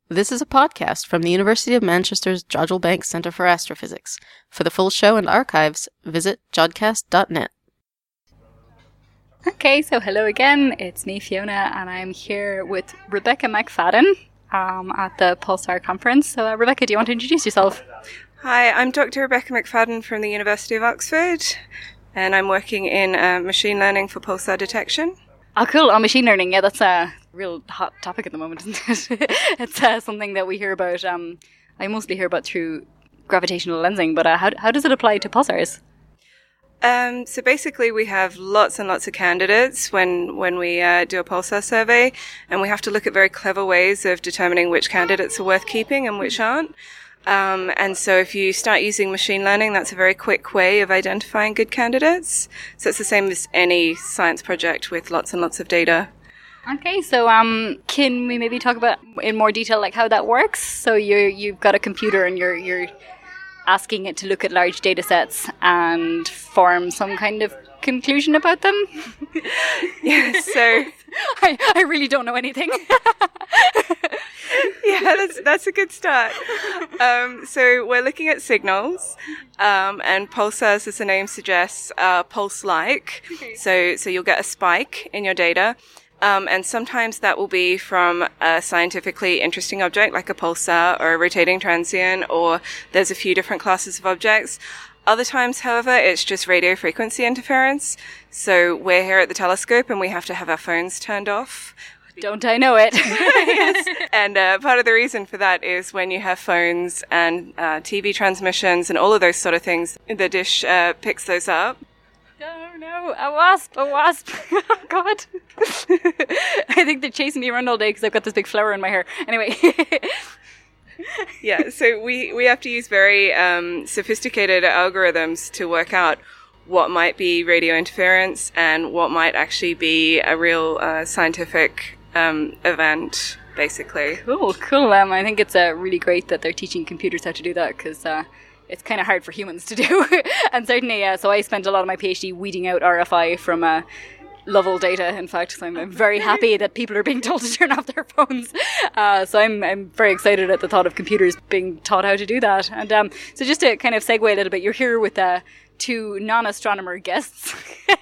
This is a podcast from the University of Manchester's Jodrell Bank Centre for Astrophysics. For the full show and archives, visit jodcast.net. Okay, so hello again. It's me, Fiona, and I'm here with Rebecca McFadden at the Pulsar conference. So, Rebecca, do you want to introduce yourself? Hi, I'm Dr. Rebecca McFadden from the University of Oxford, and I'm working in machine learning for pulsar detection. Oh, cool. On machine learning, yeah, that's a real hot topic at the moment, isn't it? It's something that we hear about, I mostly hear about through gravitational lensing, but how does it apply to pulsars? So basically we have lots and lots of candidates when we do a pulsar survey, and we have to look at very clever ways of determining which candidates are worth keeping and which aren't. And so if you start using machine learning, that's a very quick way of identifying good candidates. So it's the same as any science project with lots and lots of data. Okay, so can we maybe talk about in more detail like how that works? So you've got a computer and you're asking it to look at large data sets and form some kind of conclusion about them? Yes, so I really don't know anything. Yeah, that's a good start. So we're looking at signals, and pulsars, as the name suggests, are pulse-like. Okay. So you'll get a spike in your data, and sometimes that will be from a scientifically interesting object like a pulsar or a rotating transient, or there's a few different classes of objects. Other times, however, it's just radio frequency interference. So we're here at the telescope and we have to have our phones turned off. Don't I know it? Yes. And part of the reason for that is when you have phones and TV transmissions and all of those sort of things, the dish picks those up. Oh no, a wasp. Oh God. I think they're chasing me around all day because I've got this big flower in my hair. Anyway. Yeah, so we have to use very sophisticated algorithms to work out what might be radio interference and what might actually be a real scientific event, basically. Cool. I think it's really great that they're teaching computers how to do that, because it's kind of hard for humans to do. And certainly, so I spent a lot of my PhD weeding out RFI from Lovell data, in fact, so I'm very happy that people are being told to turn off their phones. So I'm very excited at the thought of computers being taught how to do that. And so just to kind of segue a little bit, you're here with two non-astronomer guests.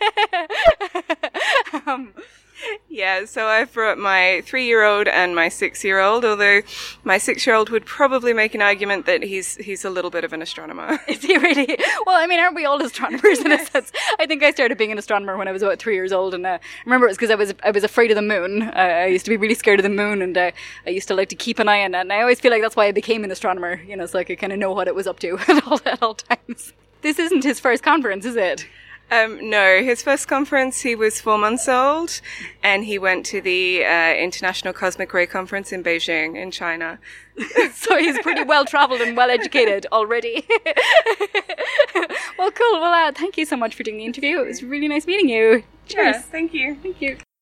Yeah, so I've brought my 3-year-old and my 6-year-old, although my 6-year-old would probably make an argument that he's a little bit of an astronomer. Is he really? Well, I mean, aren't we all astronomers in a sense? I think I started being an astronomer when I was about 3 years old, and I remember it was because I was afraid of the moon. I used to be really scared of the moon, and I used to like to keep an eye on it, and I always feel like that's why I became an astronomer, so I could kind of know what it was up to at all times. This isn't his first conference, is it? No, his first conference, he was 4 months old, and he went to the International Cosmic Ray Conference in Beijing, in China. So he's pretty well-traveled and well-educated already. Well, cool. Well, thank you so much for doing the interview. It was really nice meeting you. Cheers. Yeah, thank you. Thank you.